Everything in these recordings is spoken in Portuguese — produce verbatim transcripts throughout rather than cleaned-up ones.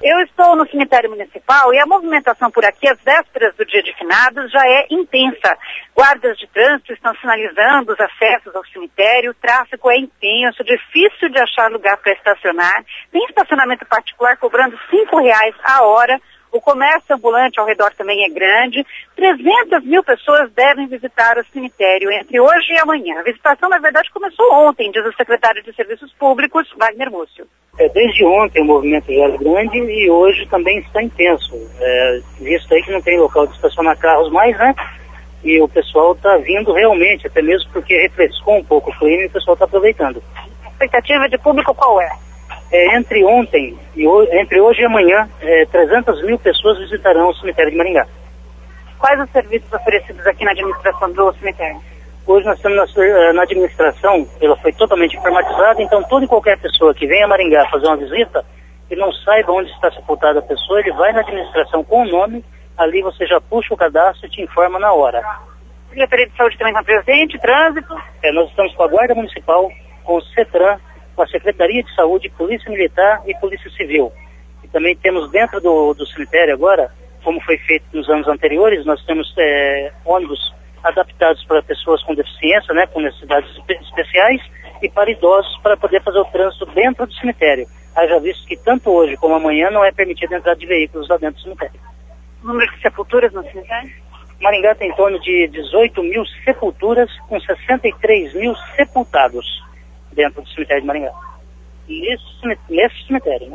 Eu estou no cemitério municipal e a movimentação por aqui, às vésperas do dia de finados, já é intensa. Guardas de trânsito estão sinalizando os acessos ao cemitério, o tráfego é intenso, difícil de achar lugar para estacionar. Tem estacionamento particular cobrando cinco reais a hora. O comércio ambulante ao redor também é grande. trezentas mil pessoas devem visitar o cemitério entre hoje e amanhã. A visitação, na verdade, começou ontem, diz o secretário de Serviços Públicos, Wagner Múcio. É, desde ontem o movimento já era grande e hoje também está intenso. É, visto aí que não tem local de estacionar carros mais, né? E o pessoal está vindo realmente, até mesmo porque refrescou um pouco o clima e o pessoal está aproveitando. A expectativa de público qual é? É, entre ontem e hoje, entre hoje e amanhã, é, trezentas mil pessoas visitarão o cemitério de Maringá. Quais os serviços oferecidos aqui na administração do cemitério? Hoje nós estamos na, na administração, ela foi totalmente informatizada, então toda e qualquer pessoa que venha a Maringá fazer uma visita e não saiba onde está sepultada a pessoa, ele vai na administração com o nome, ali você já puxa o cadastro e te informa na hora. A Secretaria de Saúde também está presente, trânsito? É, nós estamos com a Guarda Municipal, com o CETRAN, com a Secretaria de Saúde, Polícia Militar e Polícia Civil. E também temos dentro do, do cemitério agora, como foi feito nos anos anteriores, nós temos é, ônibus adaptados para pessoas com deficiência, né, com necessidades especiais, e para idosos para poder fazer o trânsito dentro do cemitério. Haja visto que tanto hoje como amanhã não é permitido a entrada de veículos lá dentro do cemitério. O número de sepulturas no cemitério? Maringá tem em torno de dezoito mil sepulturas, com sessenta e três mil sepultados dentro do cemitério de Maringá. Nesse, nesse cemitério, né?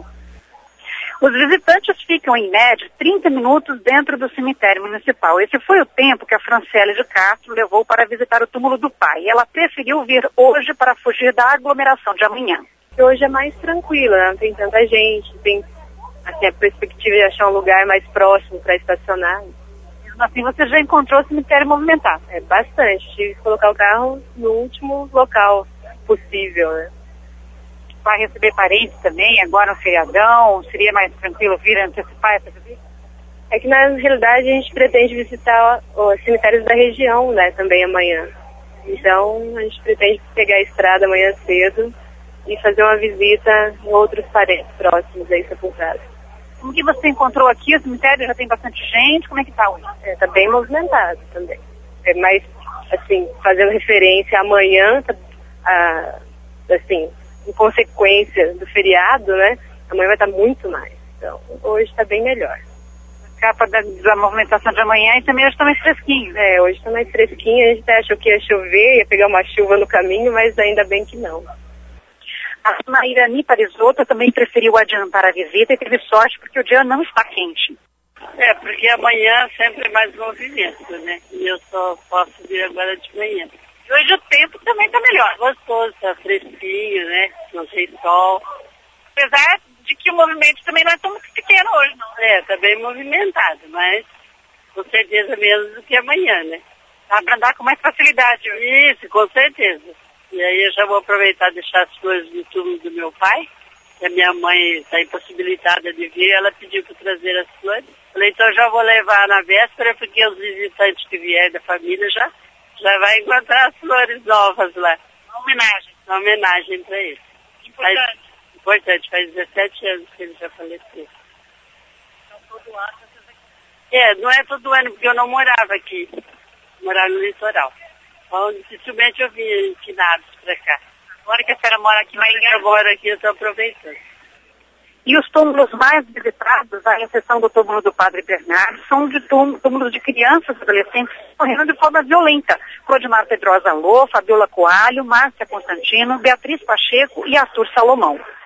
Os visitantes ficam, em média, trinta minutos dentro do cemitério municipal. Esse foi o tempo que a Franciele de Castro levou para visitar o túmulo do pai. Ela preferiu vir hoje para fugir da aglomeração de amanhã. Hoje é mais tranquila, não tem tanta gente, tem assim, a perspectiva de achar um lugar mais próximo para estacionar. Mesmo assim, você já encontrou o cemitério movimentado? É bastante, tive que colocar o carro no último local possível, né? Vai receber parentes também, agora no feriadão, seria mais tranquilo vir antecipar essa visita? É que na realidade a gente pretende visitar os cemitérios da região, né, também amanhã. Então a gente pretende pegar a estrada amanhã cedo e fazer uma visita em outros parentes próximos aí sepultados. Como que você encontrou aqui? O cemitério já tem bastante gente, como é que está hoje? É, tá bem movimentado também. É mais, assim, fazendo referência amanhã, a, assim, em consequência do feriado, né? Amanhã vai estar muito mais. Então, hoje está bem melhor. A capa da, da movimentação de amanhã e também hoje está mais fresquinho. É, hoje está mais fresquinho. A gente até achou que ia chover, ia pegar uma chuva no caminho, mas ainda bem que não. A Mairani Parisotto também preferiu adiantar a visita e teve sorte porque o dia não está quente. É, porque amanhã sempre é mais movimento, né? E eu só posso vir agora de manhã. E hoje o tempo também está melhor. Gostoso, está fresquinho, né? Não tem sol. Apesar de que o movimento também não é tão pequeno hoje, não. É, está bem homovimentado, mas com certeza menos do que amanhã, né? Dá para andar com mais facilidade hoje. Isso, com certeza. E aí eu já vou aproveitar e deixar as flores no túmulo do meu pai, que a minha mãe está impossibilitada de vir, ela pediu para trazer as flores. Falei, então já vou levar na véspera, porque os visitantes que vierem da família já, já vai encontrar as flores novas lá. Uma homenagem. Uma homenagem para eles. Importante. Faz, importante, faz dezessete anos que ele já faleceu. Então todo ano vocês aqui. É, não é todo ano, porque eu não morava aqui. Morava no litoral. Então, dificilmente eu vim em finados para cá. Agora que a senhora mora aqui em Maringá. Eu moro aqui, eu estou aproveitando. E os túmulos mais visitados, à exceção do túmulo do Padre Bernardo, são de túmulos de crianças e adolescentes morrendo de forma violenta. Clodimar Pedrosa Lô, Fabiola Coalho, Márcia Constantino, Beatriz Pacheco e Arthur Salomão.